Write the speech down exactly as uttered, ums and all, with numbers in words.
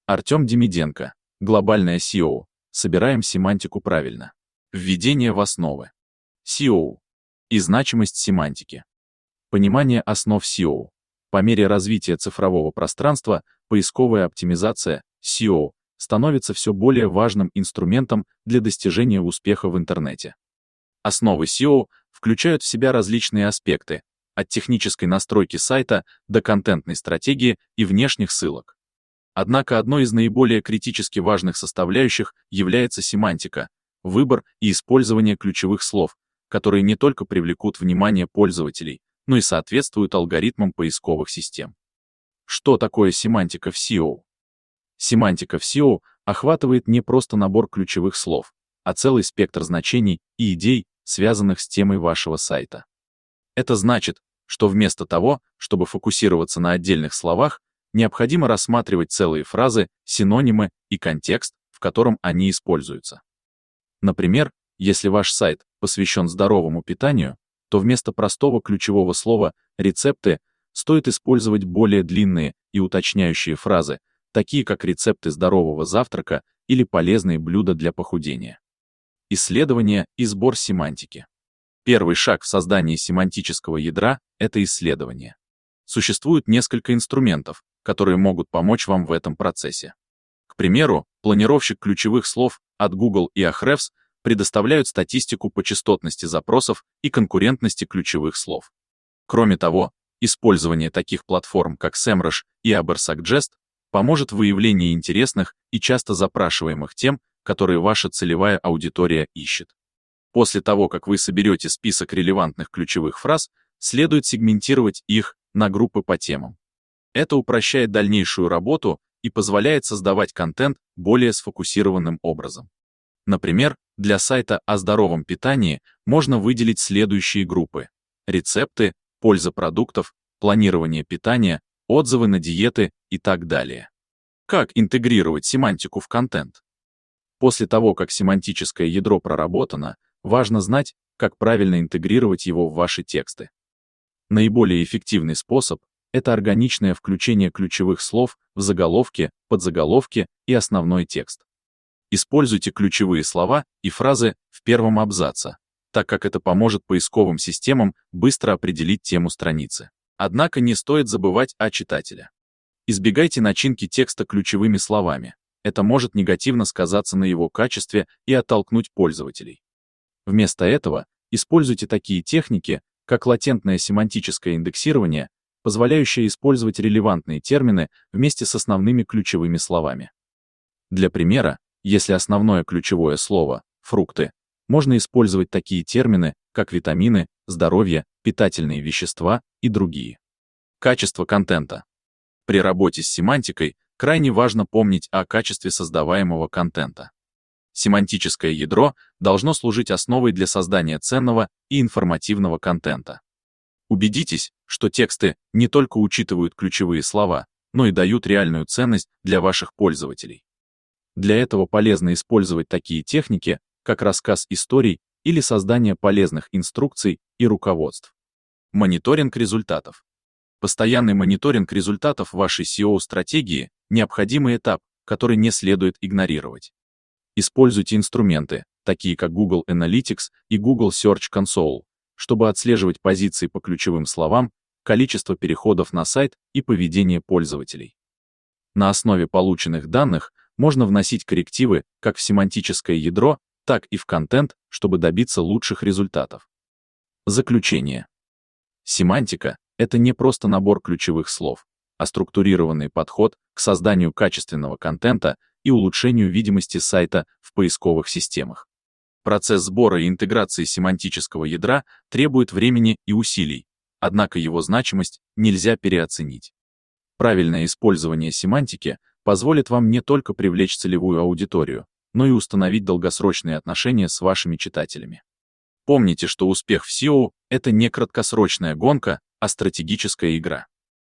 Артем Демиденко. Глобальное эс и о. Собираем семантику правильно. Введение в основы. эс и о. И значимость семантики. Понимание основ эс и о. По мере развития цифрового пространства, поисковая оптимизация, эс и о, становится все более важным инструментом для достижения успеха в интернете. Основы эс и о включают в себя различные аспекты, от технической настройки сайта до контентной стратегии и внешних ссылок. Однако одной из наиболее критически важных составляющих является семантика, выбор и использование ключевых слов, которые не только привлекут внимание пользователей, но и соответствуют алгоритмам поисковых систем. Что такое семантика в эс и о? Семантика в эс и о охватывает не просто набор ключевых слов, а целый спектр значений и идей, связанных с темой вашего сайта. Это значит, что вместо того, чтобы фокусироваться на отдельных словах, необходимо рассматривать целые фразы, синонимы и контекст, в котором они используются. Например, если ваш сайт посвящен здоровому питанию, то вместо простого ключевого слова «рецепты» стоит использовать более длинные и уточняющие фразы, такие как рецепты здорового завтрака или полезные блюда для похудения. Исследование и сбор семантики. Первый шаг в создании семантического ядра — это исследование. Существует несколько инструментов, которые могут помочь вам в этом процессе. К примеру, планировщик ключевых слов от Google и Ahrefs предоставляют статистику по частотности запросов и конкурентности ключевых слов. Кроме того, использование таких платформ, как SEMrush и Ubersuggest, поможет в выявлении интересных и часто запрашиваемых тем, которые ваша целевая аудитория ищет. После того, как вы соберете список релевантных ключевых фраз, следует сегментировать их на группы по темам. Это упрощает дальнейшую работу и позволяет создавать контент более сфокусированным образом. Например, для сайта о здоровом питании можно выделить следующие группы: рецепты, польза продуктов, планирование питания, отзывы на диеты и так далее. Как интегрировать семантику в контент? После того, как семантическое ядро проработано, важно знать, как правильно интегрировать его в ваши тексты. Наиболее эффективный способ — это органичное включение ключевых слов в заголовки, подзаголовки и основной текст. Используйте ключевые слова и фразы в первом абзаце, так как это поможет поисковым системам быстро определить тему страницы. Однако не стоит забывать о читателе. Избегайте начинки текста ключевыми словами. Это может негативно сказаться на его качестве и оттолкнуть пользователей. Вместо этого используйте такие техники, как латентное семантическое индексирование, позволяющее использовать релевантные термины вместе с основными ключевыми словами. Для примера, если основное ключевое слово — фрукты, можно использовать такие термины, как витамины, здоровье, питательные вещества и другие. Качество контента. При работе с семантикой крайне важно помнить о качестве создаваемого контента. Семантическое ядро должно служить основой для создания ценного и информативного контента. Убедитесь, что тексты не только учитывают ключевые слова, но и дают реальную ценность для ваших пользователей. Для этого полезно использовать такие техники, как рассказ историй или создание полезных инструкций и руководств. Мониторинг результатов. Постоянный мониторинг результатов вашей эс и о-стратегии — необходимый этап, который не следует игнорировать. Используйте инструменты, такие как Google Analytics и Google Search Console, чтобы отслеживать позиции по ключевым словам, количество переходов на сайт и поведение пользователей. На основе полученных данных можно вносить коррективы как в семантическое ядро, так и в контент, чтобы добиться лучших результатов. Заключение. Семантика — это не просто набор ключевых слов, а структурированный подход к созданию качественного контента и улучшению видимости сайта в поисковых системах. Процесс сбора и интеграции семантического ядра требует времени и усилий, однако его значимость нельзя переоценить. Правильное использование семантики позволит вам не только привлечь целевую аудиторию, но и установить долгосрочные отношения с вашими читателями. Помните, что успех в эс и о — это не краткосрочная гонка, а стратегическая игра.